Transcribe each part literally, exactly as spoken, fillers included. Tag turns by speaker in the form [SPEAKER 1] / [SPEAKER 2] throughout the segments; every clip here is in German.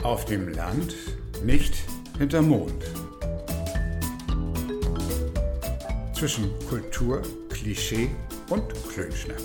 [SPEAKER 1] Auf dem Land, nicht hinterm Mond. Zwischen Kultur, Klischee und Klönschnack.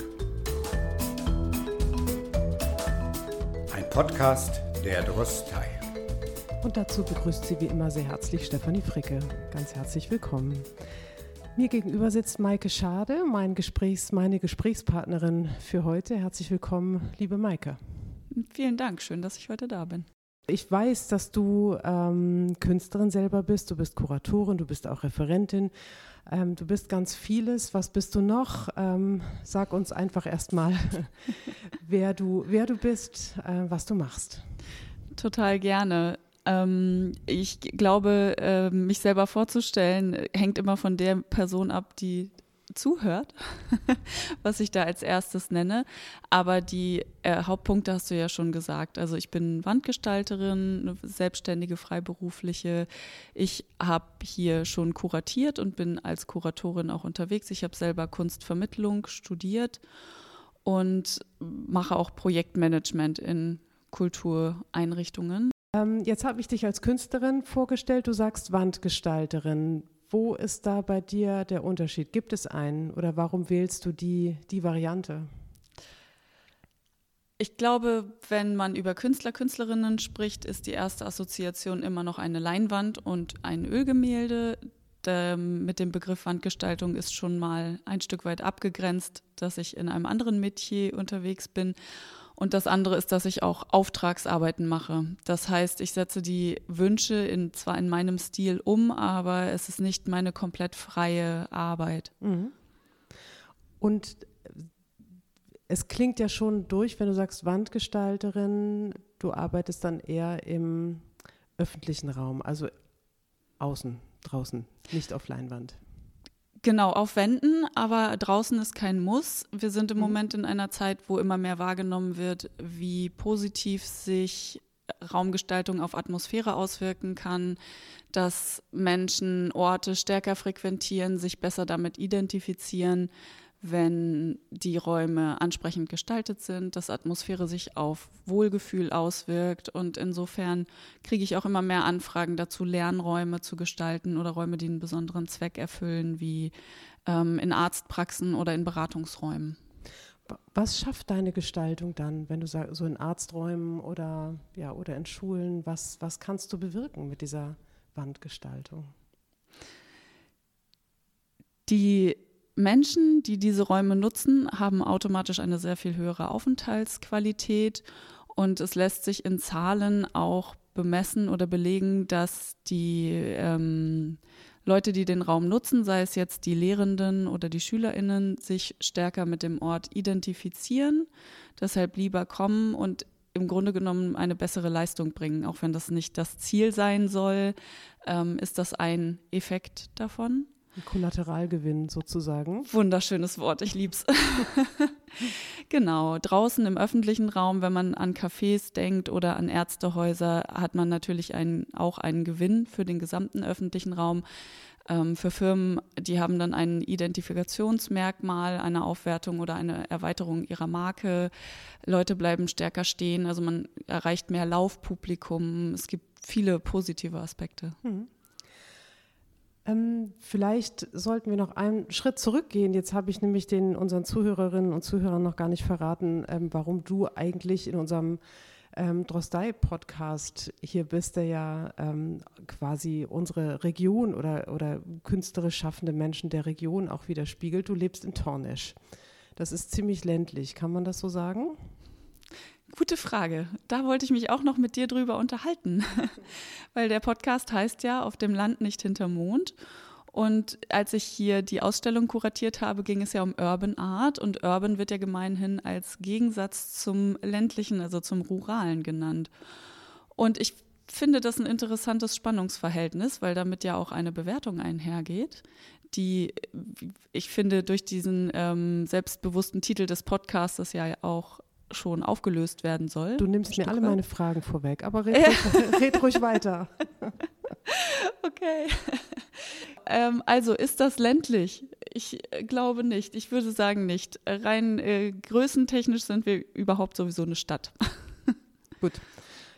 [SPEAKER 1] Ein Podcast der Drostei.
[SPEAKER 2] Und dazu begrüßt sie wie immer sehr herzlich Stefanie Fricke. Ganz herzlich willkommen. Mir gegenüber sitzt Maike Schade, mein Gesprächs-, meine Gesprächspartnerin für heute. Herzlich willkommen, liebe Maike.
[SPEAKER 3] Vielen Dank, schön, dass ich heute da bin.
[SPEAKER 2] Ich weiß, dass du ähm, Künstlerin selber bist, du bist Kuratorin, du bist auch Referentin, ähm, du bist ganz vieles. Was bist du noch? Ähm, sag uns einfach erstmal, wer du, wer du bist, äh, was du machst.
[SPEAKER 3] Total gerne. Ähm, ich glaube, äh, mich selber vorzustellen, hängt immer von der Person ab, die zuhört, was ich da als erstes nenne. Aber die äh, Hauptpunkte hast du ja schon gesagt. Also ich bin Wandgestalterin, eine selbstständige Freiberufliche. Ich habe hier schon kuratiert und bin als Kuratorin auch unterwegs. Ich habe selber Kunstvermittlung studiert und mache auch Projektmanagement in Kultureinrichtungen.
[SPEAKER 2] Ähm, jetzt habe ich dich als Künstlerin vorgestellt. Du sagst Wandgestalterin. Wo ist da bei dir der Unterschied? Gibt es einen oder warum wählst du die, die Variante?
[SPEAKER 3] Ich glaube, wenn man über Künstler, Künstlerinnen spricht, ist die erste Assoziation immer noch eine Leinwand und ein Ölgemälde. Der, mit dem Begriff Wandgestaltung ist schon mal ein Stück weit abgegrenzt, dass ich in einem anderen Metier unterwegs bin. Und das andere ist, dass ich auch Auftragsarbeiten mache. Das heißt, ich setze die Wünsche in, zwar in meinem Stil um, aber es ist nicht meine komplett freie Arbeit.
[SPEAKER 2] Mhm. Und es klingt ja schon durch, wenn du sagst Wandgestalterin, du arbeitest dann eher im öffentlichen Raum, also außen, draußen, nicht auf Leinwand.
[SPEAKER 3] Genau, auf Wänden, aber draußen ist kein Muss. Wir sind im Moment in einer Zeit, wo immer mehr wahrgenommen wird, wie positiv sich Raumgestaltung auf Atmosphäre auswirken kann, dass Menschen Orte stärker frequentieren, sich besser damit identifizieren, wenn die Räume ansprechend gestaltet sind, dass Atmosphäre sich auf Wohlgefühl auswirkt. Und insofern kriege ich auch immer mehr Anfragen dazu, Lernräume zu gestalten oder Räume, die einen besonderen Zweck erfüllen, wie ähm, in Arztpraxen oder in Beratungsräumen.
[SPEAKER 2] Was schafft deine Gestaltung dann, wenn du sagst, so in Arzträumen oder, ja, oder in Schulen, was, was kannst du bewirken mit dieser Wandgestaltung?
[SPEAKER 3] Die Menschen, die diese Räume nutzen, haben automatisch eine sehr viel höhere Aufenthaltsqualität und es lässt sich in Zahlen auch bemessen oder belegen, dass die ähm, Leute, die den Raum nutzen, sei es jetzt die Lehrenden oder die SchülerInnen, sich stärker mit dem Ort identifizieren, deshalb lieber kommen und im Grunde genommen eine bessere Leistung bringen. Auch wenn das nicht das Ziel sein soll, ähm, ist das ein Effekt davon.
[SPEAKER 2] Ein Kollateralgewinn sozusagen.
[SPEAKER 3] Wunderschönes Wort, ich lieb's. Genau, draußen im öffentlichen Raum, wenn man an Cafés denkt oder an Ärztehäuser, hat man natürlich einen, auch einen Gewinn für den gesamten öffentlichen Raum. Ähm, für Firmen, die haben dann ein Identifikationsmerkmal, eine Aufwertung oder eine Erweiterung ihrer Marke. Leute bleiben stärker stehen, also man erreicht mehr Laufpublikum. Es gibt viele positive Aspekte.
[SPEAKER 2] Hm. Ähm, vielleicht sollten wir noch einen Schritt zurückgehen. Jetzt habe ich nämlich den unseren Zuhörerinnen und Zuhörern noch gar nicht verraten, ähm, warum du eigentlich in unserem ähm, Drostei-Podcast hier bist, der ja ähm, quasi unsere Region oder, oder künstlerisch schaffende Menschen der Region auch widerspiegelt. Du lebst in Tornisch. Das ist ziemlich ländlich, kann man das so sagen?
[SPEAKER 3] Gute Frage. Da wollte ich mich auch noch mit dir drüber unterhalten, weil der Podcast heißt ja Auf dem Land, nicht hinterm Mond. Und als ich hier die Ausstellung kuratiert habe, ging es ja um Urban Art und Urban wird ja gemeinhin als Gegensatz zum ländlichen, also zum Ruralen genannt. Und ich finde das ein interessantes Spannungsverhältnis, weil damit ja auch eine Bewertung einhergeht, die ich finde durch diesen ähm, selbstbewussten Titel des Podcasts ja auch schon aufgelöst werden soll.
[SPEAKER 2] Du nimmst mir alle
[SPEAKER 3] weit.
[SPEAKER 2] meine Fragen vorweg, aber red, ruhig, red ruhig weiter.
[SPEAKER 3] Okay. ähm, also ist das ländlich? Ich äh, glaube nicht. Ich würde sagen nicht. Rein äh, größentechnisch sind wir überhaupt sowieso eine Stadt.
[SPEAKER 2] Gut.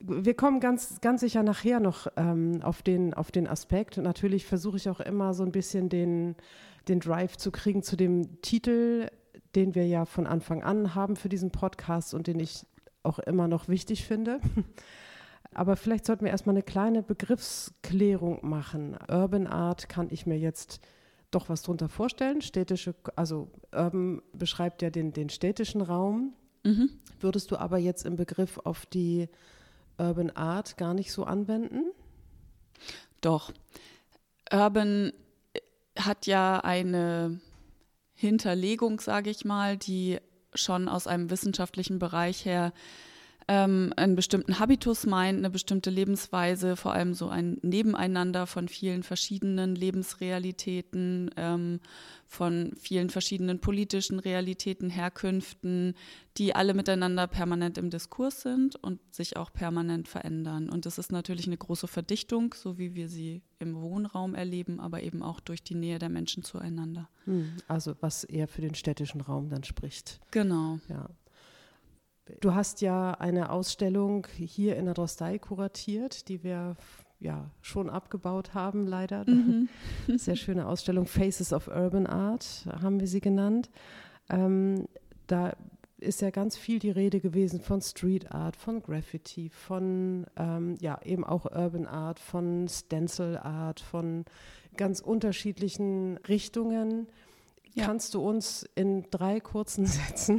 [SPEAKER 2] wir kommen ganz, ganz sicher nachher noch ähm, auf den, auf den Aspekt. Und natürlich versuche ich auch immer so ein bisschen den, den Drive zu kriegen zu dem Titel, den wir ja von Anfang an haben für diesen Podcast und den ich auch immer noch wichtig finde. Aber vielleicht sollten wir erstmal eine kleine Begriffsklärung machen. Urban Art kann ich mir jetzt doch was drunter vorstellen. Städtische, also Urban beschreibt ja den, den städtischen Raum. Mhm. Würdest du aber jetzt im Begriff auf die Urban Art gar nicht so anwenden?
[SPEAKER 3] Doch. Urban hat ja eine Hinterlegung, sage ich mal, die schon aus einem wissenschaftlichen Bereich her ähm, einen bestimmten Habitus meint, eine bestimmte Lebensweise, vor allem so ein Nebeneinander von vielen verschiedenen Lebensrealitäten, ähm, von vielen verschiedenen politischen Realitäten, Herkünften, die alle miteinander permanent im Diskurs sind und sich auch permanent verändern. Und das ist natürlich eine große Verdichtung, so wie wir sie im Wohnraum erleben, aber eben auch durch die Nähe der Menschen zueinander.
[SPEAKER 2] Also was eher für den städtischen Raum dann spricht.
[SPEAKER 3] Genau.
[SPEAKER 2] Ja. Du hast ja eine Ausstellung hier in der Drostei kuratiert, die wir ja schon abgebaut haben, leider. Mhm. Sehr schöne Ausstellung, Faces of Urban Art haben wir sie genannt. Ähm, da ist ja ganz viel die Rede gewesen von Street Art, von Graffiti, von ähm, ja eben auch Urban Art, von Stencil Art, von ganz unterschiedlichen Richtungen. Ja. Kannst du uns in drei kurzen Sätzen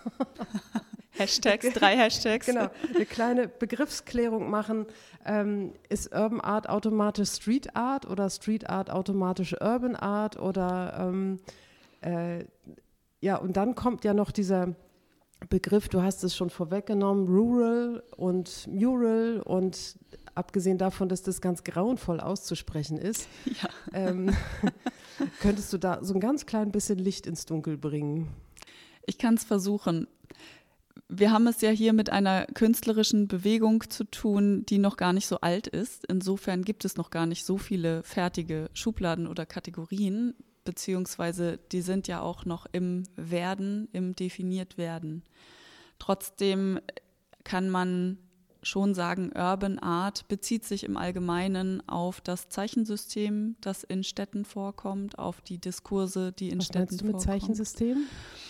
[SPEAKER 3] Hashtags, drei Hashtags.
[SPEAKER 2] Genau, eine kleine Begriffsklärung machen. Ähm, ist Urban Art automatisch Street Art oder Street Art automatisch Urban Art? Oder ähm, äh, ja, und dann kommt ja noch dieser Begriff, du hast es schon vorweggenommen, Rural und Mural, und abgesehen davon, dass das ganz grauenvoll auszusprechen ist,
[SPEAKER 3] ja.
[SPEAKER 2] ähm, könntest du da so ein ganz klein bisschen Licht ins Dunkel bringen?
[SPEAKER 3] Ich kann es versuchen. Wir haben es ja hier mit einer künstlerischen Bewegung zu tun, die noch gar nicht so alt ist. Insofern gibt es noch gar nicht so viele fertige Schubladen oder Kategorien, beziehungsweise die sind ja auch noch im Werden, im Definiertwerden. Trotzdem kann man schon sagen, Urban Art bezieht sich im Allgemeinen auf das Zeichensystem, das in Städten vorkommt, auf die Diskurse, die in
[SPEAKER 2] Was
[SPEAKER 3] Städten
[SPEAKER 2] meinst du mit
[SPEAKER 3] vorkommen.
[SPEAKER 2] Zeichensystem?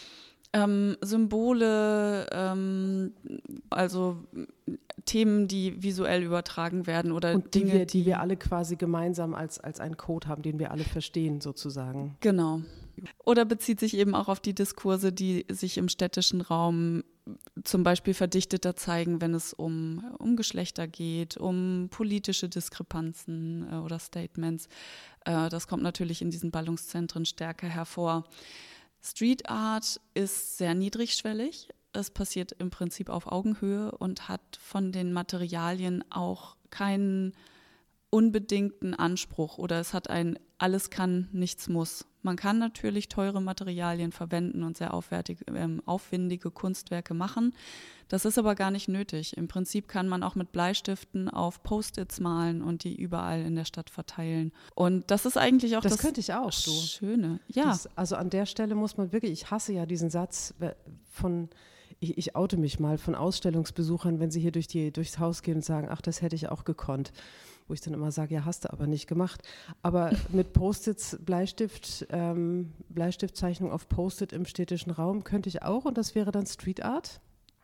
[SPEAKER 3] Ähm, Symbole, ähm, also Themen, die visuell übertragen werden oder
[SPEAKER 2] und die
[SPEAKER 3] Dinge,
[SPEAKER 2] wir, die wir alle quasi gemeinsam als, als einen Code haben, den wir alle verstehen sozusagen.
[SPEAKER 3] Genau. Oder bezieht sich eben auch auf die Diskurse, die sich im städtischen Raum zum Beispiel verdichteter zeigen, wenn es um, um Geschlechter geht, um politische Diskrepanzen äh, oder Statements. Äh, das kommt natürlich in diesen Ballungszentren stärker hervor. Street Art ist sehr niedrigschwellig. Es passiert im Prinzip auf Augenhöhe und hat von den Materialien auch keinen unbedingten Anspruch oder es hat ein alles kann, nichts muss. Man kann natürlich teure Materialien verwenden und sehr aufwertige, ähm, aufwendige Kunstwerke machen. Das ist aber gar nicht nötig. Im Prinzip kann man auch mit Bleistiften auf Post-its malen und die überall in der Stadt verteilen. Und das ist eigentlich auch das,
[SPEAKER 2] das könnte ich auch, du.
[SPEAKER 3] Schöne. Ja.
[SPEAKER 2] Das, also an der Stelle muss man wirklich, ich hasse ja diesen Satz von, ich, ich oute mich mal, von Ausstellungsbesuchern, wenn sie hier durch die, durchs Haus gehen und sagen, ach, das hätte ich auch gekonnt. Wo ich dann immer sage, ja, hast du aber nicht gemacht. Aber mit Post-its, Bleistift, ähm, Bleistiftzeichnung auf Post-it im städtischen Raum könnte ich auch und das wäre dann Street Art?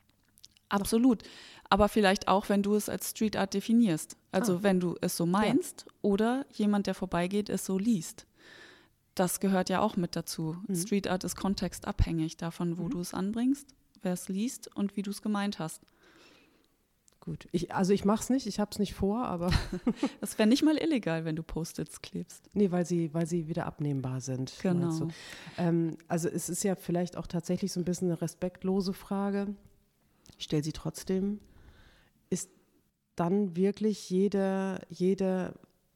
[SPEAKER 3] Absolut. Aber vielleicht auch, wenn du es als Street Art definierst. Also ah. wenn du es so meinst ja. oder jemand, der vorbeigeht, es so liest. Das gehört ja auch mit dazu. Mhm. Street Art ist kontextabhängig davon, wo mhm. du es anbringst, wer es liest und wie du es gemeint hast.
[SPEAKER 2] Gut, ich, also ich mache es nicht, ich habe es nicht vor, aber
[SPEAKER 3] das wäre nicht mal illegal, wenn du Post-its klebst.
[SPEAKER 2] Nee, weil sie, weil sie wieder abnehmbar sind.
[SPEAKER 3] Genau.
[SPEAKER 2] Ähm, also es ist ja vielleicht auch tatsächlich so ein bisschen eine respektlose Frage. Ich stelle sie trotzdem. Ist dann wirklich jede, jede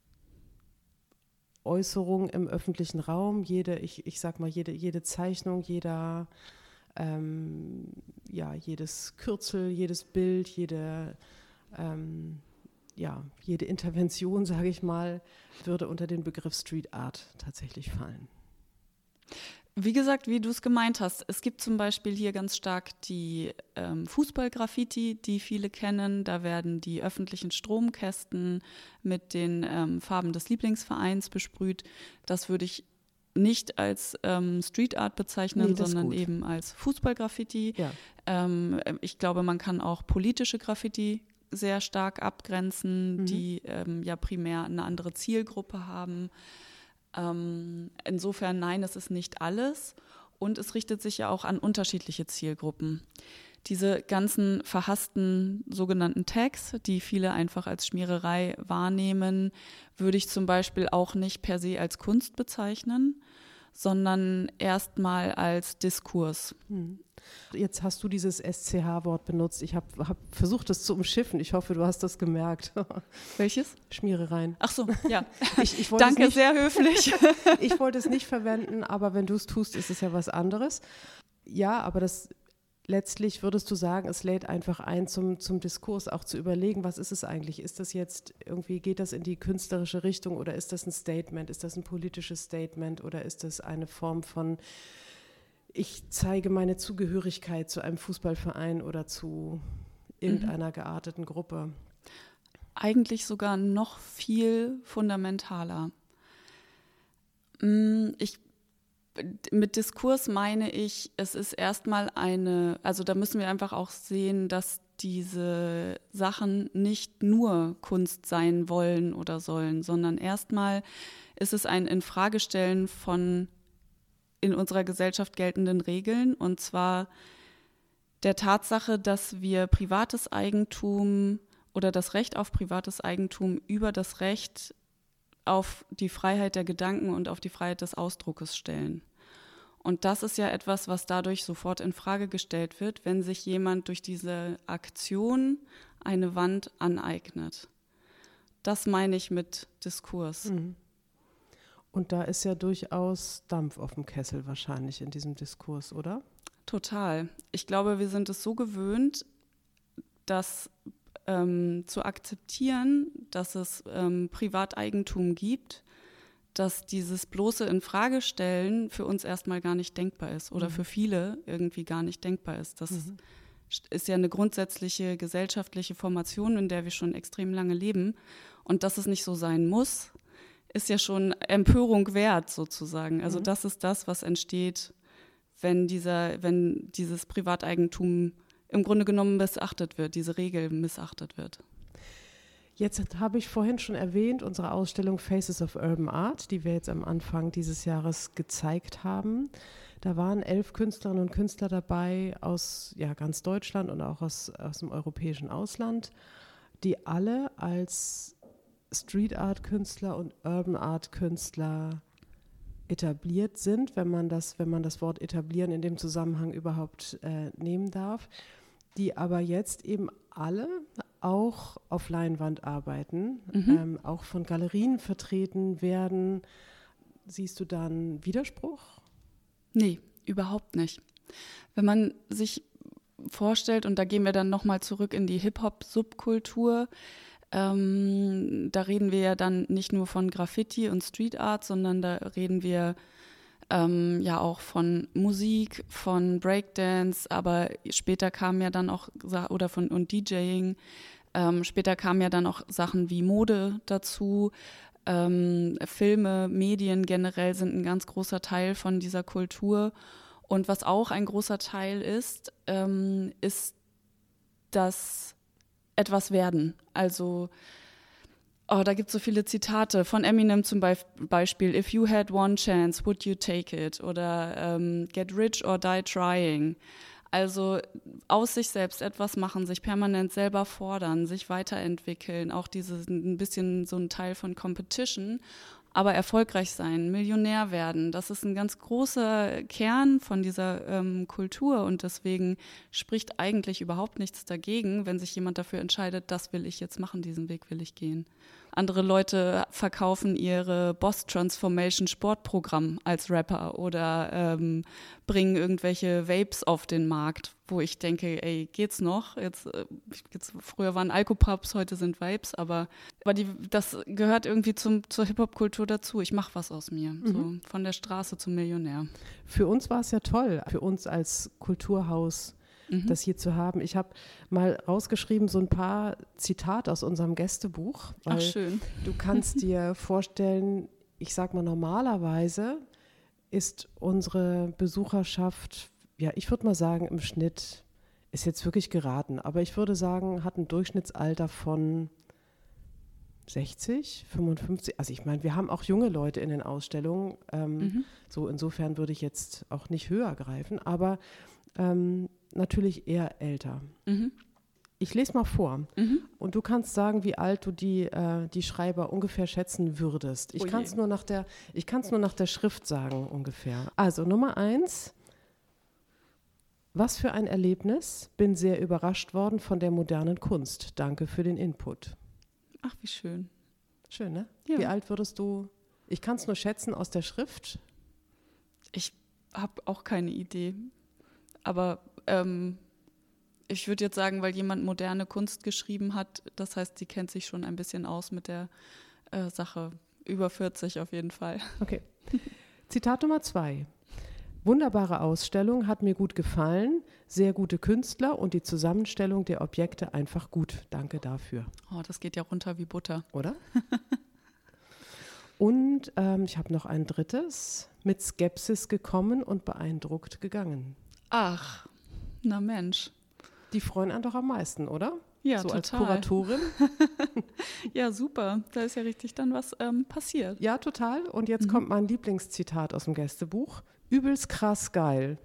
[SPEAKER 2] Äußerung im öffentlichen Raum, jede, ich, ich sag mal, jede, jede Zeichnung, jeder Ähm, ja, jedes Kürzel, jedes Bild, jede, ähm, ja, jede Intervention, sage ich mal, würde unter den Begriff Street Art tatsächlich fallen.
[SPEAKER 3] Wie gesagt, wie du es gemeint hast, es gibt zum Beispiel hier ganz stark die ähm, Fußball-Graffiti, die viele kennen. Da werden die öffentlichen Stromkästen mit den ähm, Farben des Lieblingsvereins besprüht. Das würde ich nicht als ähm, Street Art bezeichnen,
[SPEAKER 2] Nee,
[SPEAKER 3] sondern
[SPEAKER 2] gut.
[SPEAKER 3] eben als Fußball-Graffiti.
[SPEAKER 2] Ja.
[SPEAKER 3] Ähm, ich glaube, man kann auch politische Graffiti sehr stark abgrenzen,
[SPEAKER 2] Mhm.
[SPEAKER 3] die ähm, ja primär eine andere Zielgruppe haben. Ähm, insofern nein, es ist nicht alles und es richtet sich ja auch an unterschiedliche Zielgruppen. Diese ganzen verhassten sogenannten Tags, die viele einfach als Schmiererei wahrnehmen, würde ich zum Beispiel auch nicht per se als Kunst bezeichnen, sondern erstmal als Diskurs.
[SPEAKER 2] Hm. Jetzt hast du dieses S C H-Wort benutzt. Ich habe hab versucht, das zu umschiffen. Ich hoffe, du hast das gemerkt.
[SPEAKER 3] Welches?
[SPEAKER 2] Schmierereien.
[SPEAKER 3] Ach so, ja.
[SPEAKER 2] Ich, ich wollte
[SPEAKER 3] Danke,
[SPEAKER 2] es nicht,
[SPEAKER 3] sehr höflich.
[SPEAKER 2] ich wollte es nicht verwenden, aber wenn du es tust, ist es ja was anderes. Ja, aber das letztlich würdest du sagen, es lädt einfach ein zum, zum Diskurs, auch zu überlegen, was ist es eigentlich? Ist das jetzt irgendwie, geht das in die künstlerische Richtung oder ist das ein Statement? Ist das ein politisches Statement oder ist das eine Form von, ich zeige meine Zugehörigkeit zu einem Fußballverein oder zu irgendeiner gearteten Gruppe?
[SPEAKER 3] Eigentlich sogar noch viel fundamentaler. Ich Mit Diskurs meine ich, es ist erstmal eine, also da müssen wir einfach auch sehen, dass diese Sachen nicht nur Kunst sein wollen oder sollen, sondern erstmal ist es ein Infragestellen von in unserer Gesellschaft geltenden Regeln, und zwar der Tatsache, dass wir privates Eigentum oder das Recht auf privates Eigentum über das Recht auf die Freiheit der Gedanken und auf die Freiheit des Ausdruckes stellen. Und das ist ja etwas, was dadurch sofort in Frage gestellt wird, wenn sich jemand durch diese Aktion eine Wand aneignet. Das meine ich mit Diskurs.
[SPEAKER 2] Mhm. Und da ist ja durchaus Dampf auf dem Kessel wahrscheinlich in diesem Diskurs, oder?
[SPEAKER 3] Total. Ich glaube, wir sind es so gewöhnt, dass ähm, zu akzeptieren, dass es ähm, Privateigentum gibt, dass dieses bloße Infragestellen für uns erstmal gar nicht denkbar ist oder mhm. für viele irgendwie gar nicht denkbar ist. Das mhm. ist ja eine grundsätzliche gesellschaftliche Formation, in der wir schon extrem lange leben. Und dass es nicht so sein muss, ist ja schon Empörung wert sozusagen. Also mhm. das ist das, was entsteht, wenn dieser, wenn dieses Privateigentum im Grunde genommen missachtet wird, diese Regel missachtet wird.
[SPEAKER 2] Jetzt habe ich vorhin schon erwähnt, unsere Ausstellung Faces of Urban Art, die wir jetzt am Anfang dieses Jahres gezeigt haben. Da waren elf Künstlerinnen und Künstler dabei aus ja, ganz Deutschland und auch aus, aus dem europäischen Ausland, die alle als Street Art Künstler und Urban Art Künstler etabliert sind, wenn man das, wenn man das Wort etablieren in dem Zusammenhang überhaupt äh, nehmen darf, die aber jetzt eben alle auch auf Leinwand arbeiten, mhm. ähm, auch von Galerien vertreten werden. Siehst du da einen Widerspruch?
[SPEAKER 3] Nee, überhaupt nicht. Wenn man sich vorstellt, und da gehen wir dann nochmal zurück in die Hip-Hop-Subkultur, ähm, da reden wir ja dann nicht nur von Graffiti und Street Art, sondern da reden wir ähm, ja auch von Musik, von Breakdance, aber später kamen ja dann auch, oder von und DJing, ähm, später kamen ja dann auch Sachen wie Mode dazu. Ähm, Filme, Medien generell sind ein ganz großer Teil von dieser Kultur. Und was auch ein großer Teil ist, ähm, ist das etwas werden. Also, oh, da gibt es so viele Zitate von Eminem zum Beispiel. If you had one chance, would you take it? Oder ähm, get rich or die trying. Also aus sich selbst etwas machen, sich permanent selber fordern, sich weiterentwickeln, auch dieses ein bisschen so ein Teil von Competition, aber erfolgreich sein, Millionär werden. Das ist ein ganz großer Kern von dieser ähm, Kultur und deswegen spricht eigentlich überhaupt nichts dagegen, wenn sich jemand dafür entscheidet, das will ich jetzt machen, diesen Weg will ich gehen. Andere Leute verkaufen ihre Boss-Transformation-Sportprogramm als Rapper oder ähm, bringen irgendwelche Vapes auf den Markt, wo ich denke, ey, geht's noch? Jetzt, jetzt früher waren Alkopops, heute sind Vapes, aber, aber die, das gehört irgendwie zum, zur Hip-Hop-Kultur dazu. Ich mache was aus mir, mhm. so von der Straße zum Millionär.
[SPEAKER 2] Für uns war es ja toll, für uns als Kulturhaus, mhm. das hier zu haben. Ich habe mal rausgeschrieben so ein paar Zitate aus unserem Gästebuch, weil
[SPEAKER 3] Ach, schön.
[SPEAKER 2] Du kannst dir vorstellen, ich sag mal normalerweise ist unsere Besucherschaft, ja, ich würde mal sagen, im Schnitt, ist jetzt wirklich geraten, aber ich würde sagen, hat ein Durchschnittsalter von sechzig, fünfundfünfzig. Also ich meine, wir haben auch junge Leute in den Ausstellungen. Ähm, mhm. So insofern würde ich jetzt auch nicht höher greifen, aber ähm, natürlich eher älter. Mhm. Ich lese mal vor mhm. und du kannst sagen, wie alt du die, äh, die Schreiber ungefähr schätzen würdest. Ich kann es nur nach der, ich kann es nur nach der Schrift sagen ungefähr. Also Nummer eins. Was für ein Erlebnis. Bin sehr überrascht worden von der modernen Kunst. Danke für den Input.
[SPEAKER 3] Ach, wie schön.
[SPEAKER 2] Schön, ne?
[SPEAKER 3] Ja.
[SPEAKER 2] Wie alt würdest du? Ich kann es nur schätzen aus der Schrift.
[SPEAKER 3] Ich habe auch keine Idee. Aber ähm, ich würde jetzt sagen, weil jemand moderne Kunst geschrieben hat, das heißt, sie kennt sich schon ein bisschen aus mit der äh, Sache. Über vierzig auf jeden Fall.
[SPEAKER 2] Okay. Zitat Nummer zwei. Wunderbare Ausstellung, hat mir gut gefallen, sehr gute Künstler und die Zusammenstellung der Objekte einfach gut. Danke dafür.
[SPEAKER 3] Oh, das geht ja runter wie Butter.
[SPEAKER 2] Oder? Und ähm, ich habe noch ein drittes, mit Skepsis gekommen und beeindruckt gegangen.
[SPEAKER 3] Ach, na Mensch.
[SPEAKER 2] Die freuen einen doch am meisten, oder?
[SPEAKER 3] Ja,
[SPEAKER 2] so
[SPEAKER 3] total.
[SPEAKER 2] Als Kuratorin.
[SPEAKER 3] Ja, super. Da ist ja richtig dann was ähm, passiert.
[SPEAKER 2] Ja, total. Und jetzt mhm. kommt mein Lieblingszitat aus dem Gästebuch. Übelst krass geil.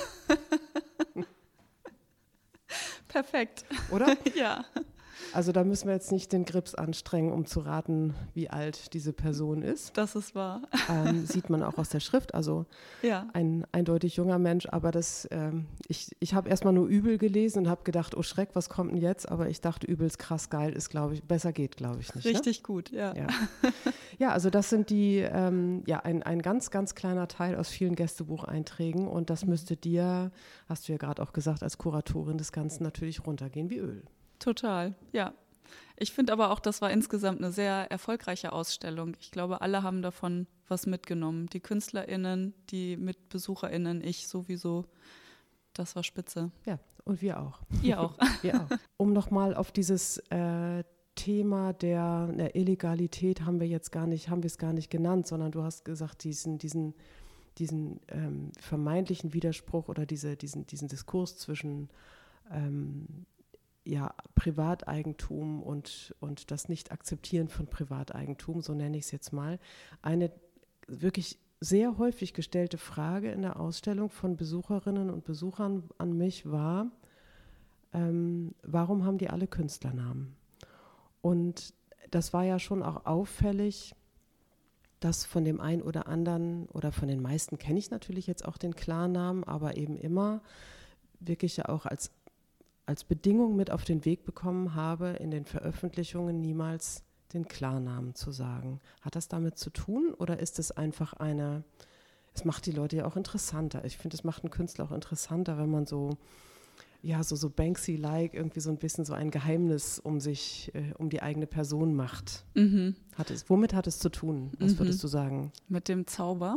[SPEAKER 3] Perfekt.
[SPEAKER 2] Oder?
[SPEAKER 3] Ja.
[SPEAKER 2] Also da müssen wir jetzt nicht den Grips anstrengen, um zu raten, wie alt diese Person ist.
[SPEAKER 3] Das ist wahr.
[SPEAKER 2] Ähm, sieht man auch aus der Schrift, also
[SPEAKER 3] ja.
[SPEAKER 2] ein eindeutig junger Mensch. Aber das, ähm, ich, ich habe erstmal nur übel gelesen und habe gedacht, oh Schreck, was kommt denn jetzt? Aber ich dachte, übelst krass geil ist, glaube ich, besser geht, glaube ich nicht.
[SPEAKER 3] Richtig
[SPEAKER 2] ne?
[SPEAKER 3] gut, ja.
[SPEAKER 2] Ja. Ja, also das sind die, ähm, ja, ein, ein ganz, ganz kleiner Teil aus vielen Gästebucheinträgen und das müsste dir, hast du ja gerade auch gesagt, als Kuratorin des Ganzen natürlich runtergehen wie Öl.
[SPEAKER 3] Total, ja. Ich finde aber auch, das war insgesamt eine sehr erfolgreiche Ausstellung. Ich glaube, alle haben davon was mitgenommen. Die KünstlerInnen, die MitbesucherInnen, ich sowieso. Das war spitze.
[SPEAKER 2] Ja, und wir auch.
[SPEAKER 3] Ihr auch.
[SPEAKER 2] Wir auch. Um nochmal auf dieses äh, Thema der, der Illegalität haben wir jetzt gar nicht, haben wir es gar nicht genannt, sondern du hast gesagt, diesen, diesen, diesen ähm, vermeintlichen Widerspruch oder diese, diesen, diesen Diskurs zwischen ähm, ja, Privateigentum und, und das Nicht-Akzeptieren von Privateigentum, so nenne ich es jetzt mal. Eine wirklich sehr häufig gestellte Frage in der Ausstellung von Besucherinnen und Besuchern an mich war, ähm, warum haben die alle Künstlernamen? Und das war ja schon auch auffällig, dass von dem einen oder anderen oder von den meisten kenne ich natürlich jetzt auch den Klarnamen, aber eben immer wirklich ja auch als als Bedingung mit auf den Weg bekommen habe, in den Veröffentlichungen niemals den Klarnamen zu sagen. Hat das damit zu tun oder ist es einfach eine, es macht die Leute ja auch interessanter. Ich finde, es macht einen Künstler auch interessanter, wenn man so, ja, so, so Banksy-like irgendwie so ein bisschen so ein Geheimnis um sich, äh, um die eigene Person macht. Mhm. Hat es, womit hat es zu tun? Was mhm. würdest du sagen?
[SPEAKER 3] Mit dem Zauber.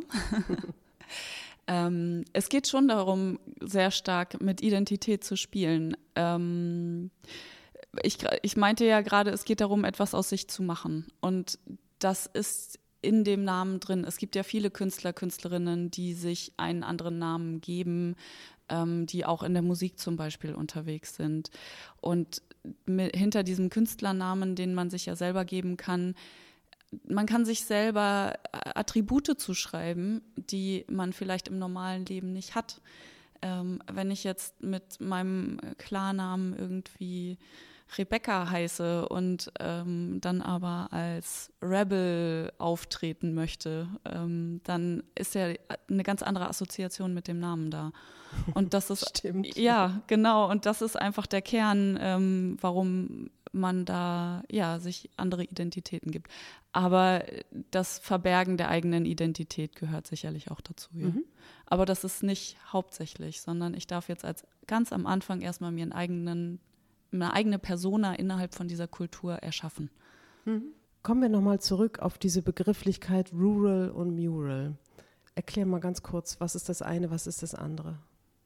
[SPEAKER 3] Ähm, es geht schon darum, sehr stark mit Identität zu spielen. Ähm, ich, ich meinte ja gerade, es geht darum, etwas aus sich zu machen. Und das ist in dem Namen drin. Es gibt ja viele Künstler, Künstlerinnen, die sich einen anderen Namen geben, ähm, die auch in der Musik zum Beispiel unterwegs sind. Und mit, hinter diesem Künstlernamen, den man sich ja selber geben kann, man kann sich selber Attribute zuschreiben, die man vielleicht im normalen Leben nicht hat. Ähm, wenn ich jetzt mit meinem Klarnamen irgendwie Rebecca heiße und ähm, dann aber als Rebel auftreten möchte, ähm, dann ist ja eine ganz andere Assoziation mit dem Namen da. Und das ist
[SPEAKER 2] Stimmt.
[SPEAKER 3] Ja, genau. Und das ist einfach der Kern, ähm, warum man da ja sich andere Identitäten gibt. Aber das Verbergen der eigenen Identität gehört sicherlich auch dazu. Ja. Mhm. Aber das ist nicht hauptsächlich, sondern ich darf jetzt als ganz am Anfang erstmal mir einen eigenen, eine eigene Persona innerhalb von dieser Kultur erschaffen.
[SPEAKER 2] Mhm. Kommen wir nochmal zurück auf diese Begrifflichkeit Rural und Mural. Erklär mal ganz kurz, was ist das eine, was ist das andere?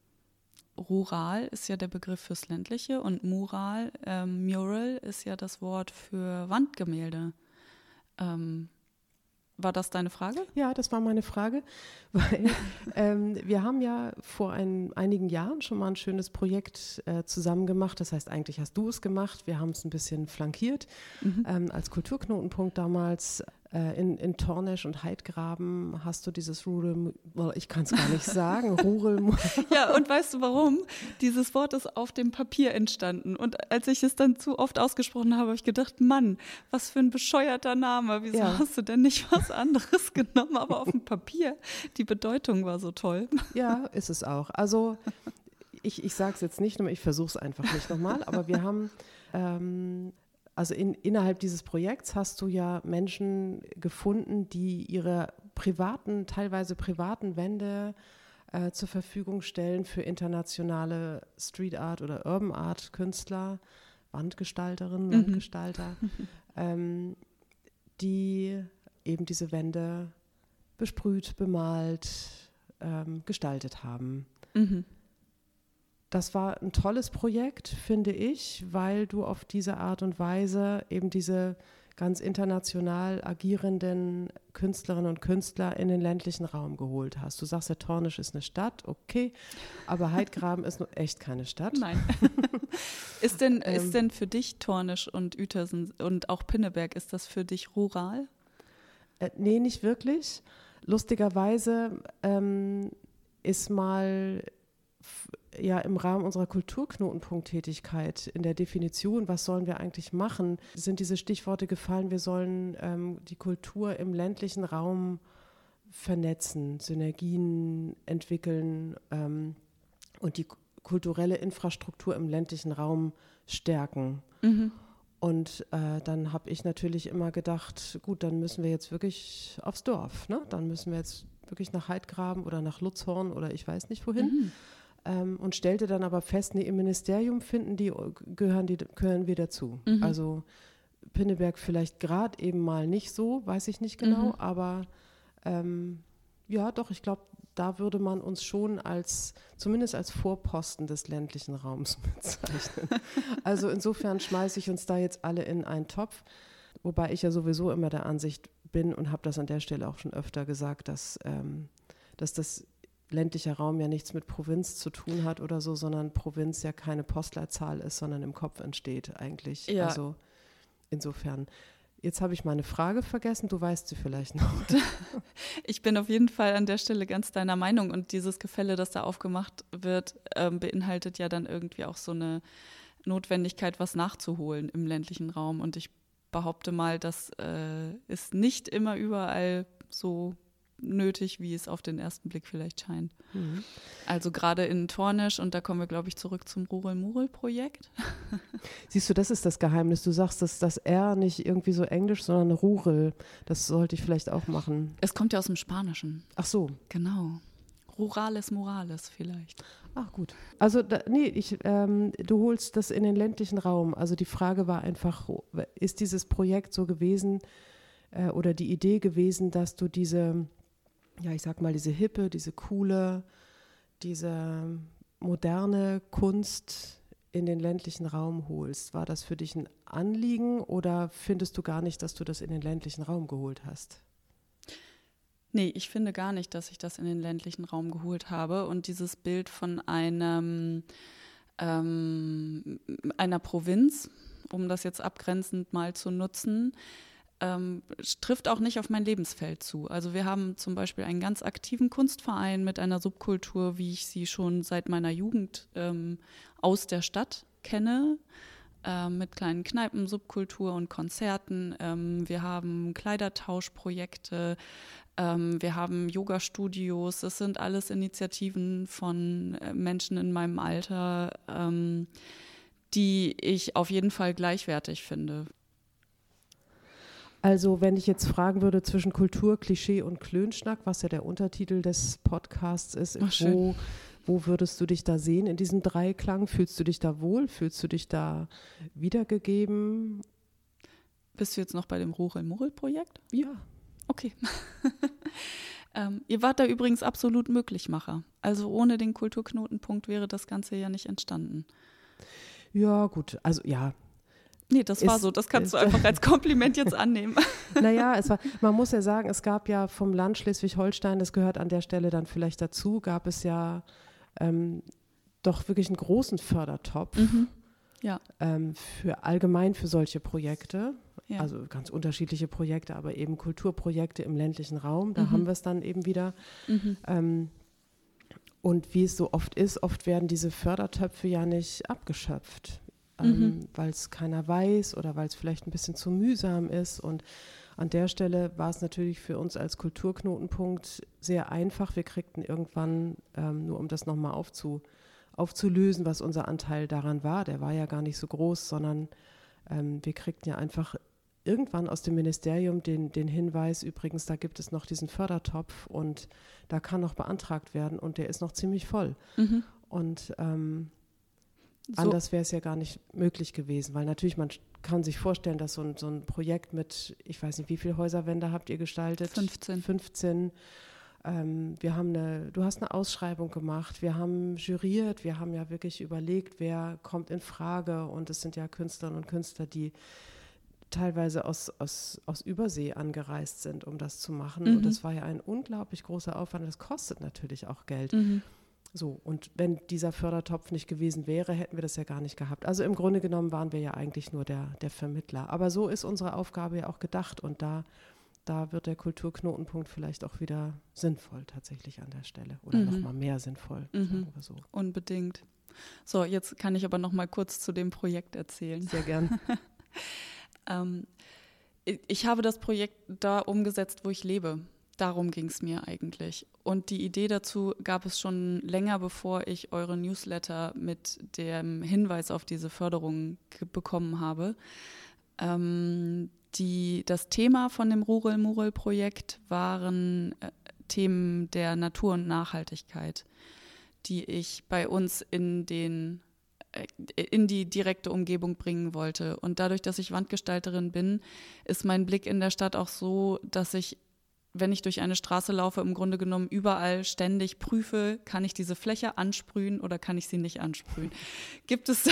[SPEAKER 3] Rural ist ja der Begriff fürs Ländliche und Mural, ähm, Mural ist ja das Wort für Wandgemälde. Ähm, war das deine Frage?
[SPEAKER 2] Ja, das war meine Frage, weil ähm, wir haben ja vor ein, einigen Jahren schon mal ein schönes Projekt äh, zusammen gemacht. Das heißt, eigentlich hast du es gemacht. Wir haben es ein bisschen flankiert. Mhm. Ähm, als Kulturknotenpunkt damals äh, in, in Tornesch und Heidgraben hast du dieses Rural, well, ich kann es gar nicht sagen, Rural.
[SPEAKER 3] Ja, und weißt du warum? Dieses Wort ist auf dem Papier entstanden. Und als ich es dann zu oft ausgesprochen habe, habe ich gedacht, Mann, was für ein bescheuerter Name. Wieso ja. hast du denn nicht was anderes genommen? Aber auf dem Papier, die Bedeutung war so toll.
[SPEAKER 2] Ja, ist es auch. Also ich, ich sage es jetzt nicht nochmal, ich versuche es einfach nicht nochmal, aber wir haben, ähm, also in, innerhalb dieses Projekts hast du ja Menschen gefunden, die ihre privaten, teilweise privaten Wände äh, zur Verfügung stellen für internationale Street Art oder Urban Art Künstler, Wandgestalterinnen, mhm. Wandgestalter, ähm, die eben diese Wände besprüht, bemalt, ähm, gestaltet haben. Mhm. Das war ein tolles Projekt, finde ich, weil du auf diese Art und Weise eben diese ganz international agierenden Künstlerinnen und Künstler in den ländlichen Raum geholt hast. Du sagst ja, Tornesch ist eine Stadt, okay, aber Heidgraben ist nur echt keine Stadt.
[SPEAKER 3] Nein. ist, denn, ähm, ist denn für dich Tornesch und Uetersen und auch Pinneberg, ist das für dich rural?
[SPEAKER 2] Äh, nee, nicht wirklich. Lustigerweise ähm, ist mal f- ja im Rahmen unserer Kulturknotenpunkt-Tätigkeit in der Definition, was sollen wir eigentlich machen, sind diese Stichworte gefallen, wir sollen ähm, die Kultur im ländlichen Raum vernetzen, Synergien entwickeln ähm, und die k- kulturelle Infrastruktur im ländlichen Raum stärken. Mhm. Und äh, dann habe ich natürlich immer gedacht, gut, dann müssen wir jetzt wirklich aufs Dorf, ne? Dann müssen wir jetzt wirklich nach Heidgraben oder nach Lutzhorn oder ich weiß nicht wohin. Mhm. Ähm, und stellte dann aber fest, nee, im Ministerium finden die, gehören, die, gehören wir dazu. Mhm. Also Pinneberg vielleicht gerade eben mal nicht so, weiß ich nicht genau, mhm. aber ähm, ja doch, ich glaube, da würde man uns schon als, zumindest als Vorposten des ländlichen Raums bezeichnen. Also insofern schmeiße ich uns da jetzt alle in einen Topf, wobei ich ja sowieso immer der Ansicht bin und habe das an der Stelle auch schon öfter gesagt, dass, ähm, dass das ländlicher Raum ja nichts mit Provinz zu tun hat oder so, sondern Provinz ja keine Postleitzahl ist, sondern im Kopf entsteht eigentlich. Ja. Also insofern. Jetzt habe ich meine Frage vergessen, du weißt sie vielleicht noch.
[SPEAKER 3] Ich bin auf jeden Fall an der Stelle ganz deiner Meinung und dieses Gefälle, das da aufgemacht wird, ähm, beinhaltet ja dann irgendwie auch so eine Notwendigkeit, was nachzuholen im ländlichen Raum. Und ich behaupte mal, das äh, ist nicht immer überall so nötig, wie es auf den ersten Blick vielleicht scheint. Mhm. Also gerade in Tornesch, und da kommen wir, glaube ich, zurück zum Rural-Mural-Projekt.
[SPEAKER 2] Siehst du, das ist das Geheimnis. Du sagst, dass das R nicht irgendwie so englisch, sondern Rural. Das sollte ich vielleicht auch machen.
[SPEAKER 3] Es kommt ja aus dem Spanischen.
[SPEAKER 2] Ach so.
[SPEAKER 3] Genau. Rurales Morales vielleicht.
[SPEAKER 2] Ach gut. Also da, nee, ich, ähm, du holst das in den ländlichen Raum. Also die Frage war einfach, ist dieses Projekt so gewesen äh, oder die Idee gewesen, dass du diese ja, ich sag mal, diese hippe, diese coole, diese moderne Kunst in den ländlichen Raum holst. War das für dich ein Anliegen oder findest du gar nicht, dass du das in den ländlichen Raum geholt hast?
[SPEAKER 3] Nee, ich finde gar nicht, dass ich das in den ländlichen Raum geholt habe. Und dieses Bild von einem, ähm, einer Provinz, um das jetzt abgrenzend mal zu nutzen, Ähm, trifft auch nicht auf mein Lebensfeld zu. Also wir haben zum Beispiel einen ganz aktiven Kunstverein mit einer Subkultur, wie ich sie schon seit meiner Jugend ähm, aus der Stadt kenne, äh, mit kleinen Kneipen, Subkultur und Konzerten. Ähm, wir haben Kleidertauschprojekte, ähm, wir haben Yoga-Studios. Das sind alles Initiativen von äh, Menschen in meinem Alter, ähm, die ich auf jeden Fall gleichwertig finde.
[SPEAKER 2] Also wenn ich jetzt fragen würde zwischen Kultur, Klischee und Klönschnack, was ja der Untertitel des Podcasts ist,
[SPEAKER 3] Ach, schön.
[SPEAKER 2] wo, wo würdest du dich da sehen in diesem Dreiklang? Fühlst du dich da wohl? Fühlst du dich da wiedergegeben?
[SPEAKER 3] Bist du jetzt noch bei dem Rurel-Murrel-Projekt?
[SPEAKER 2] Ja.
[SPEAKER 3] Okay. ähm, ihr wart da übrigens absolut Möglichmacher. Also ohne den Kulturknotenpunkt wäre das Ganze ja nicht entstanden.
[SPEAKER 2] Ja, gut. Also ja.
[SPEAKER 3] Nee, das war
[SPEAKER 2] Ist-
[SPEAKER 3] so. Das kannst du
[SPEAKER 2] ist-
[SPEAKER 3] einfach als Kompliment jetzt annehmen.
[SPEAKER 2] Naja, es war, man muss ja sagen, es gab ja vom Land Schleswig-Holstein, das gehört an der Stelle dann vielleicht dazu, gab es ja ähm, doch wirklich einen großen Fördertopf
[SPEAKER 3] Mhm. Ja.
[SPEAKER 2] ähm, für allgemein für solche Projekte.
[SPEAKER 3] Ja.
[SPEAKER 2] Also ganz unterschiedliche Projekte, aber eben Kulturprojekte im ländlichen Raum, da
[SPEAKER 3] Mhm.
[SPEAKER 2] haben wir es dann eben wieder.
[SPEAKER 3] Mhm.
[SPEAKER 2] Ähm, und wie es so oft ist, oft werden diese Fördertöpfe ja nicht abgeschöpft, ähm,
[SPEAKER 3] Mhm.
[SPEAKER 2] weil es keiner weiß oder weil es vielleicht ein bisschen zu mühsam ist. Und an der Stelle war es natürlich für uns als Kulturknotenpunkt sehr einfach. Wir kriegten irgendwann, ähm, nur um das nochmal aufzu, aufzulösen, was unser Anteil daran war, der war ja gar nicht so groß, sondern ähm, wir kriegten ja einfach irgendwann aus dem Ministerium den, den Hinweis, übrigens, da gibt es noch diesen Fördertopf und da kann noch beantragt werden und der ist noch ziemlich voll.
[SPEAKER 3] Mhm.
[SPEAKER 2] Und ähm,
[SPEAKER 3] So,
[SPEAKER 2] anders wäre es ja gar nicht möglich gewesen, weil natürlich man sch- kann sich vorstellen, dass so ein, so ein Projekt mit, ich weiß nicht, wie viele Häuserwände habt ihr gestaltet?
[SPEAKER 3] fünfzehn.
[SPEAKER 2] fünfzehn. Ähm, wir haben eine, du hast eine Ausschreibung gemacht, wir haben juriert, wir haben ja wirklich überlegt, wer kommt in Frage und es sind ja Künstlerinnen und Künstler, die teilweise aus, aus, aus Übersee angereist sind, um das zu machen.
[SPEAKER 3] Mhm.
[SPEAKER 2] Und das war ja ein unglaublich großer Aufwand, das kostet natürlich auch Geld.
[SPEAKER 3] Mhm.
[SPEAKER 2] So, und wenn dieser Fördertopf nicht gewesen wäre, hätten wir das ja gar nicht gehabt. Also im Grunde genommen waren wir ja eigentlich nur der, der Vermittler. Aber so ist unsere Aufgabe ja auch gedacht und da, da wird der Kulturknotenpunkt vielleicht auch wieder sinnvoll tatsächlich an der Stelle oder
[SPEAKER 3] Mhm.
[SPEAKER 2] nochmal mehr sinnvoll,
[SPEAKER 3] Mhm.
[SPEAKER 2] sagen wir so.
[SPEAKER 3] Unbedingt. So, jetzt kann ich aber noch mal kurz zu dem Projekt erzählen.
[SPEAKER 2] Sehr gern.
[SPEAKER 3] Ähm, ich, ich habe das Projekt da umgesetzt, wo ich lebe. Darum ging es mir eigentlich. Und die Idee dazu gab es schon länger, bevor ich eure Newsletter mit dem Hinweis auf diese Förderung ge- bekommen habe. Ähm, die, das Thema von dem Rurel-Murel-Projekt waren äh, Themen der Natur und Nachhaltigkeit, die ich bei uns in den in die direkte Umgebung bringen wollte. Und dadurch, dass ich Wandgestalterin bin, ist mein Blick in der Stadt auch so, dass ich, wenn ich durch eine Straße laufe, im Grunde genommen überall ständig prüfe, kann ich diese Fläche ansprühen oder kann ich sie nicht ansprühen. Gibt es,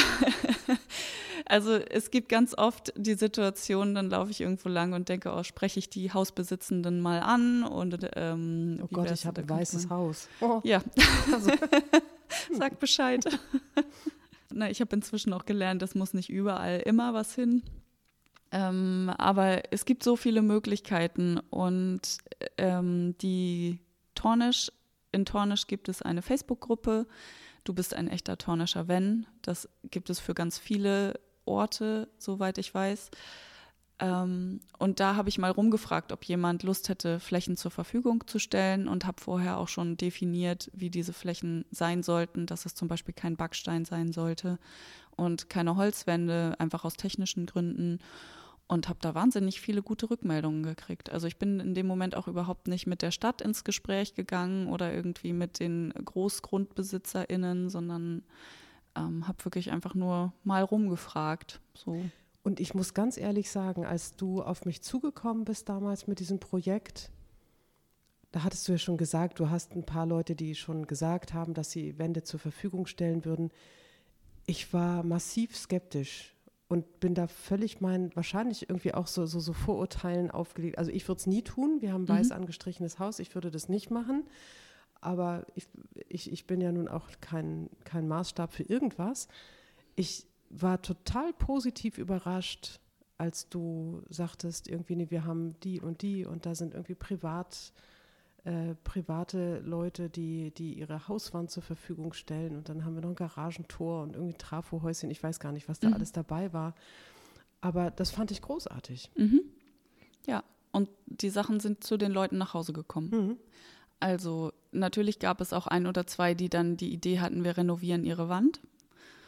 [SPEAKER 3] also es gibt ganz oft die Situation, dann laufe ich irgendwo lang und denke, oh, spreche ich die Hausbesitzenden mal an und ähm,
[SPEAKER 2] Oh
[SPEAKER 3] wie
[SPEAKER 2] Gott,
[SPEAKER 3] wär's,
[SPEAKER 2] ich habe
[SPEAKER 3] da
[SPEAKER 2] ein
[SPEAKER 3] könnte
[SPEAKER 2] weißes
[SPEAKER 3] man-
[SPEAKER 2] Haus. Oh.
[SPEAKER 3] Ja,
[SPEAKER 2] Also,
[SPEAKER 3] sag Bescheid. Na, ich habe inzwischen auch gelernt, es muss nicht überall immer was hin. Ähm, aber es gibt so viele Möglichkeiten und ähm, die Tornisch, in Tornisch gibt es eine Facebook-Gruppe. Du bist ein echter Tornischer Wenn. Das gibt es für ganz viele Orte, soweit ich weiß. Ähm, und da habe ich mal rumgefragt, ob jemand Lust hätte, Flächen zur Verfügung zu stellen und habe vorher auch schon definiert, wie diese Flächen sein sollten, dass es zum Beispiel kein Backstein sein sollte und keine Holzwände, einfach aus technischen Gründen. Und habe da wahnsinnig viele gute Rückmeldungen gekriegt. Also ich bin in dem Moment auch überhaupt nicht mit der Stadt ins Gespräch gegangen oder irgendwie mit den GroßgrundbesitzerInnen, sondern ähm, habe wirklich einfach nur mal rumgefragt. So.
[SPEAKER 2] und ich muss ganz ehrlich sagen, als du auf mich zugekommen bist damals mit diesem Projekt, da hattest du ja schon gesagt, du hast ein paar Leute, die schon gesagt haben, dass sie Wände zur Verfügung stellen würden. Ich war massiv skeptisch und bin da völlig mein, wahrscheinlich irgendwie auch so, so, so Vorurteilen aufgelegt. Also ich würde es nie tun, wir haben ein weiß angestrichenes Haus, ich würde das nicht machen, aber ich, ich, ich bin ja nun auch kein, kein Maßstab für irgendwas. Ich war total positiv überrascht, als du sagtest, irgendwie, nee, wir haben die und die und da sind irgendwie privat Äh, private Leute, die, die ihre Hauswand zur Verfügung stellen und dann haben wir noch ein Garagentor und irgendwie ein Trafohäuschen, ich weiß gar nicht, was da
[SPEAKER 3] Mhm.
[SPEAKER 2] alles dabei war, aber das fand ich großartig.
[SPEAKER 3] Mhm. Ja, und die Sachen sind zu den Leuten nach Hause gekommen.
[SPEAKER 2] Mhm.
[SPEAKER 3] Also natürlich gab es auch ein oder zwei, die dann die Idee hatten, wir renovieren ihre Wand.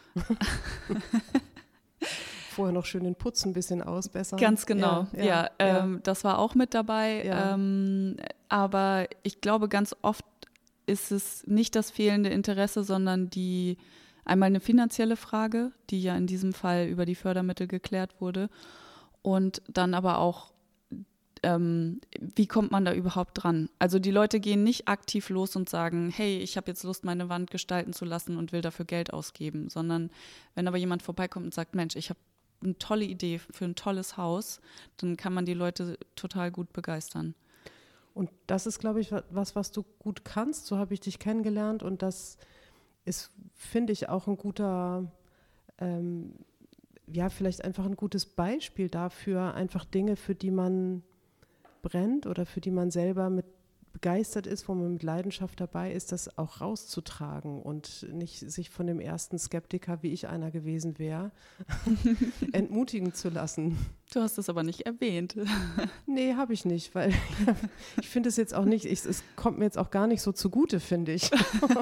[SPEAKER 2] Vorher noch schön den Putz ein bisschen ausbessern.
[SPEAKER 3] Ganz genau, ja. ja, ja. Ähm, das war auch mit dabei.
[SPEAKER 2] Ja.
[SPEAKER 3] Ähm, aber ich glaube, ganz oft ist es nicht das fehlende Interesse, sondern die einmal eine finanzielle Frage, die ja in diesem Fall über die Fördermittel geklärt wurde. Und dann aber auch, ähm, wie kommt man da überhaupt dran? Also die Leute gehen nicht aktiv los und sagen, hey, ich habe jetzt Lust, meine Wand gestalten zu lassen und will dafür Geld ausgeben. Sondern wenn aber jemand vorbeikommt und sagt, Mensch, ich habe eine tolle Idee für ein tolles Haus, dann kann man die Leute total gut begeistern.
[SPEAKER 2] Und das ist, glaube ich, was, was du gut kannst. So habe ich dich kennengelernt und das ist, finde ich, auch ein guter, ähm, ja, vielleicht einfach ein gutes Beispiel dafür, einfach Dinge, für die man brennt oder für die man selber mit begeistert ist, wo man mit Leidenschaft dabei ist, das auch rauszutragen und nicht sich von dem ersten Skeptiker, wie ich einer gewesen wäre, entmutigen zu lassen.
[SPEAKER 3] Du hast es aber nicht erwähnt.
[SPEAKER 2] Nee, habe ich nicht, weil ich finde es jetzt auch nicht, ich, es kommt mir jetzt auch gar nicht so zugute, finde ich.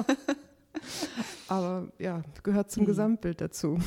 [SPEAKER 2] Aber ja, gehört zum mhm. Gesamtbild dazu.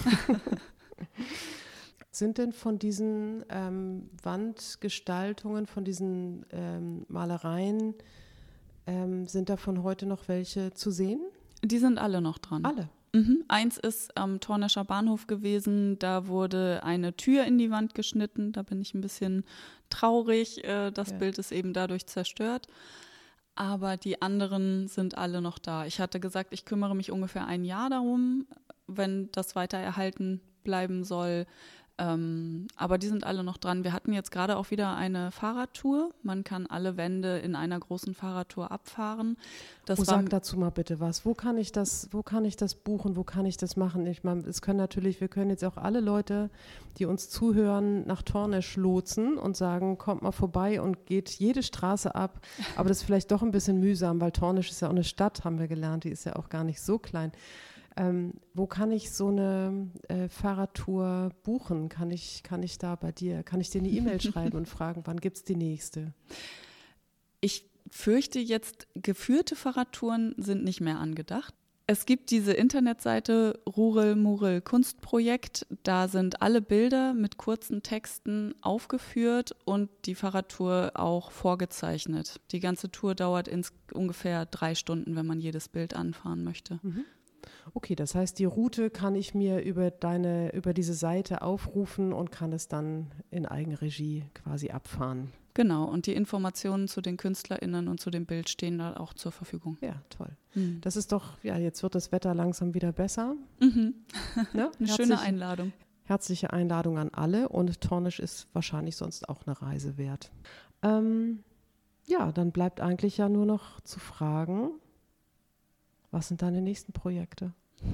[SPEAKER 2] Sind denn von diesen ähm, Wandgestaltungen, von diesen ähm, Malereien, ähm, sind davon heute noch welche zu sehen?
[SPEAKER 3] Die sind alle noch dran.
[SPEAKER 2] Alle?
[SPEAKER 3] Mhm. Eins ist am Tornescher Bahnhof gewesen, da wurde eine Tür in die Wand geschnitten. Da bin ich ein bisschen traurig, äh, das ja. Bild ist eben dadurch zerstört. Aber die anderen sind alle noch da. Ich hatte gesagt, ich kümmere mich ungefähr ein Jahr darum, wenn das weiter erhalten bleiben soll. Ähm, aber die sind alle noch dran. Wir hatten jetzt gerade auch wieder eine Fahrradtour. Man kann alle Wände in einer großen Fahrradtour abfahren. Das
[SPEAKER 2] oh, sag dazu mal bitte was. Wo kann ich das, wo kann ich das buchen? Wo kann ich das machen? Ich meine, es können natürlich, wir können jetzt auch alle Leute, die uns zuhören, nach Tornesch lotsen und sagen, kommt mal vorbei und geht jede Straße ab. Aber das ist vielleicht doch ein bisschen mühsam, weil Tornesch ist ja auch eine Stadt, haben wir gelernt. Die ist ja auch gar nicht so klein. Ähm, wo kann ich so eine äh, Fahrradtour buchen? Kann ich, kann ich da bei dir, kann ich dir eine E-Mail schreiben und fragen, wann gibt es die nächste?
[SPEAKER 3] Ich fürchte jetzt, geführte Fahrradtouren sind nicht mehr angedacht. Es gibt diese Internetseite Rurel Murel Kunstprojekt. Da sind alle Bilder mit kurzen Texten aufgeführt und die Fahrradtour auch vorgezeichnet. Die ganze Tour dauert ins ungefähr drei Stunden, wenn man jedes Bild anfahren möchte.
[SPEAKER 2] Mhm. Okay, das heißt, die Route kann ich mir über deine, über diese Seite aufrufen und kann es dann in Eigenregie quasi abfahren.
[SPEAKER 3] Genau, und die Informationen zu den KünstlerInnen und zu dem Bild stehen da auch zur Verfügung.
[SPEAKER 2] Ja, toll. Mhm. Das ist doch, ja, jetzt wird das Wetter langsam wieder besser.
[SPEAKER 3] Mhm.
[SPEAKER 2] Ne?
[SPEAKER 3] Eine schöne Einladung.
[SPEAKER 2] Herzliche Einladung an alle und Tornesch ist wahrscheinlich sonst auch eine Reise wert. Ähm, ja, dann bleibt eigentlich ja nur noch zu fragen, was sind deine nächsten Projekte?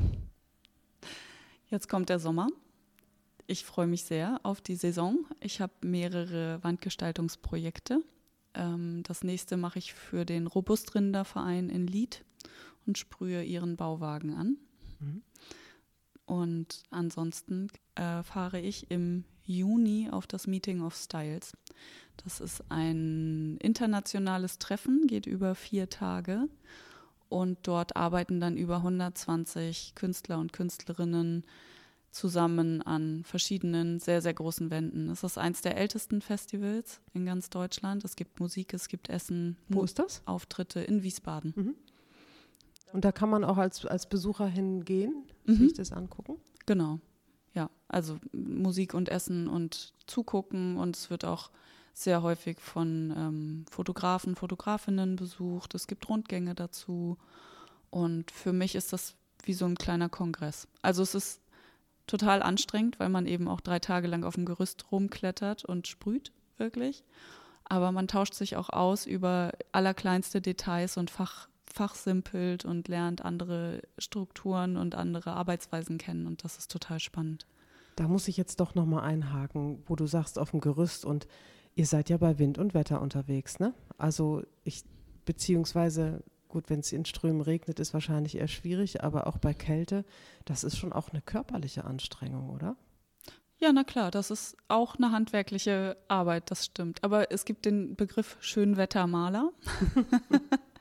[SPEAKER 3] Jetzt kommt der Sommer. Ich freue mich sehr auf die Saison. Ich habe mehrere Wandgestaltungsprojekte. Ähm, das nächste mache ich für den Robustrinderverein in Lied und sprühe ihren Bauwagen an. Mhm. Und ansonsten äh, fahre ich im Juni auf das Meeting of Styles. Das ist ein internationales Treffen, geht über vier Tage. Und dort arbeiten dann über hundertzwanzig Künstler und Künstlerinnen zusammen an verschiedenen, sehr, sehr großen Wänden. Es ist eins der ältesten Festivals in ganz Deutschland. Es gibt Musik, es gibt Essen.
[SPEAKER 2] Wo ist das?
[SPEAKER 3] Auftritte in Wiesbaden.
[SPEAKER 2] Mhm. Und da kann man auch als, als Besucher hingehen,
[SPEAKER 3] mhm.
[SPEAKER 2] sich das angucken?
[SPEAKER 3] Genau, ja. Also Musik und Essen und zugucken. Und es wird auch sehr häufig von ähm, Fotografen, Fotografinnen besucht. Es gibt Rundgänge dazu. Und für mich ist das wie so ein kleiner Kongress. Also es ist total anstrengend, weil man eben auch drei Tage lang auf dem Gerüst rumklettert und sprüht, wirklich. Aber man tauscht sich auch aus über allerkleinste Details und Fach, fachsimpelt und lernt andere Strukturen und andere Arbeitsweisen kennen. Und das ist total spannend.
[SPEAKER 2] Da muss ich jetzt doch nochmal einhaken, wo du sagst, auf dem Gerüst. Und ihr seid ja bei Wind und Wetter unterwegs, ne? Also ich, beziehungsweise, gut, wenn es in Strömen regnet, ist wahrscheinlich eher schwierig, aber auch bei Kälte, das ist schon auch eine körperliche Anstrengung, oder?
[SPEAKER 3] Ja, na klar, das ist auch eine handwerkliche Arbeit, das stimmt. Aber es gibt den Begriff Schönwettermaler.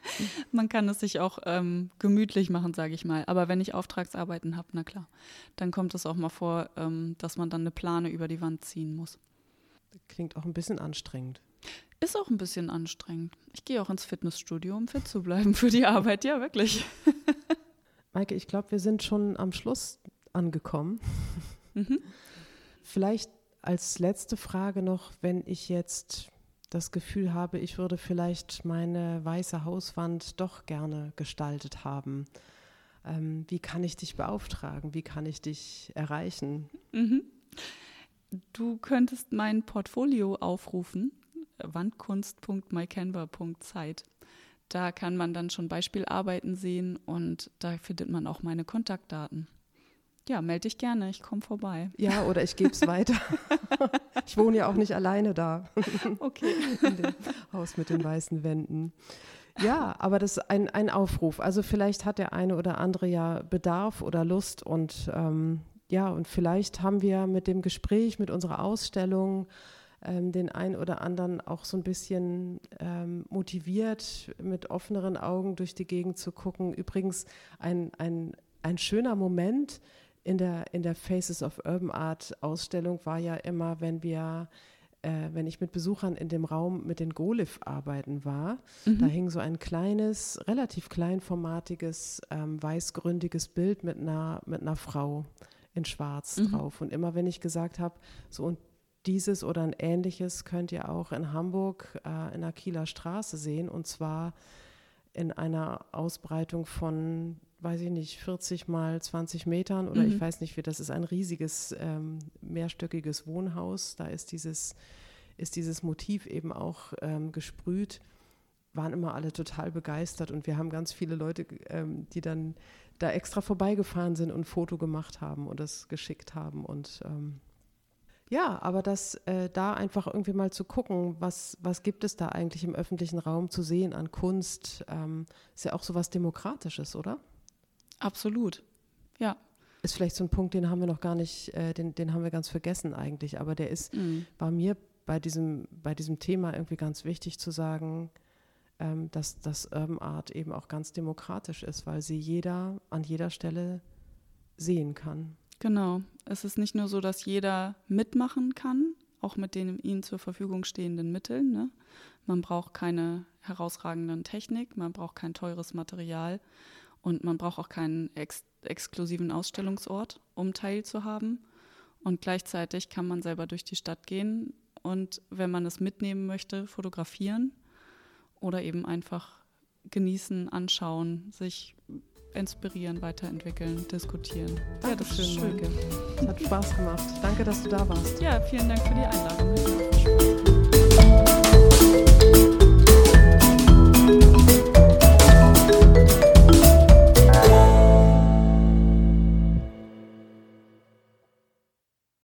[SPEAKER 3] Man kann es sich auch ähm, gemütlich machen, sage ich mal. Aber wenn ich Auftragsarbeiten habe, na klar, dann kommt es auch mal vor, ähm, dass man dann eine Plane über die Wand ziehen muss.
[SPEAKER 2] Klingt auch ein bisschen anstrengend.
[SPEAKER 3] Ist auch ein bisschen anstrengend. Ich gehe auch ins Fitnessstudio, um fit zu bleiben für die Arbeit. Ja, wirklich.
[SPEAKER 2] Maike, ich glaube, wir sind schon am Schluss angekommen.
[SPEAKER 3] Mhm.
[SPEAKER 2] Vielleicht als letzte Frage noch, wenn ich jetzt das Gefühl habe, ich würde vielleicht meine weiße Hauswand doch gerne gestaltet haben. Ähm, wie kann ich dich beauftragen? Wie kann ich dich erreichen?
[SPEAKER 3] Mhm. Du könntest mein Portfolio aufrufen, wandkunst punkt mycanva punkt zeit. Da kann man dann schon Beispielarbeiten sehen und da findet man auch meine Kontaktdaten. Ja, melde dich gerne, ich komme vorbei.
[SPEAKER 2] Ja, oder ich gebe es weiter. Ich wohne ja auch nicht alleine da.
[SPEAKER 3] Okay.
[SPEAKER 2] In dem Haus mit den weißen Wänden. Ja, aber das ist ein, ein Aufruf. Also vielleicht hat der eine oder andere ja Bedarf oder Lust und ähm, ja, und vielleicht haben wir mit dem Gespräch, mit unserer Ausstellung ähm, den einen oder anderen auch so ein bisschen ähm, motiviert, mit offeneren Augen durch die Gegend zu gucken. Übrigens ein, ein, ein schöner Moment in der, in der Faces of Urban Art Ausstellung war ja immer, wenn wir äh, wenn ich mit Besuchern in dem Raum mit den Golif arbeiten war, mhm. da hing so ein kleines, relativ kleinformatiges, ähm, weißgründiges Bild mit einer, mit einer Frau in Schwarz mhm. drauf. Und immer wenn ich gesagt habe, so und dieses oder ein ähnliches könnt ihr auch in Hamburg äh, in der Kieler Straße sehen, und zwar in einer Ausbreitung von, weiß ich nicht, vierzig mal zwanzig Metern oder mhm. ich weiß nicht wie, das ist ein riesiges ähm, mehrstöckiges Wohnhaus, da ist dieses, ist dieses Motiv eben auch ähm, gesprüht, waren immer alle total begeistert und wir haben ganz viele Leute, ähm, die dann da extra vorbeigefahren sind und ein Foto gemacht haben und das geschickt haben und ähm, ja, aber das äh, da einfach irgendwie mal zu gucken, was, was gibt es da eigentlich im öffentlichen Raum zu sehen an Kunst, ähm, ist ja auch so was Demokratisches, oder?
[SPEAKER 3] Absolut, ja.
[SPEAKER 2] Ist vielleicht so ein Punkt, den haben wir noch gar nicht, äh, den, den haben wir ganz vergessen eigentlich, aber der ist, mhm. war mir bei diesem, bei diesem Thema irgendwie ganz wichtig zu sagen, ähm, dass das Urban Art eben auch ganz demokratisch ist, weil sie jeder an jeder Stelle sehen kann.
[SPEAKER 3] Genau. Es ist nicht nur so, dass jeder mitmachen kann, auch mit den ihnen zur Verfügung stehenden Mitteln. Ne? Man braucht keine herausragenden Technik, man braucht kein teures Material und man braucht auch keinen ex- exklusiven Ausstellungsort, um teilzuhaben. Und gleichzeitig kann man selber durch die Stadt gehen und, wenn man es mitnehmen möchte, fotografieren oder eben einfach genießen, anschauen, sich inspirieren, weiterentwickeln, diskutieren.
[SPEAKER 2] Ja, das ist schön, Maike. Es hat Spaß gemacht. Danke, dass du da warst.
[SPEAKER 3] Ja, vielen Dank für die Einladung.